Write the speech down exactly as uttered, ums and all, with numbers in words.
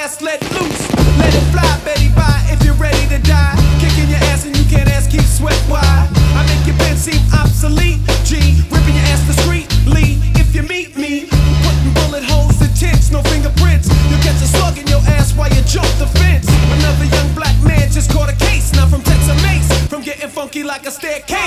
ass let loose. Let it fly, Betty Bye, if you're ready to die. Kicking your ass and you can't ask, keep sweat, why? I make your pen seem obsolete, G. Ripping your ass discreetly, if you meet me. Putting bullet holes in tents, no fingerprints. You'll catch a slug in your ass while you jump the fence. Another young black man just caught a case, now from Texas Mace, from getting funky like a staircase.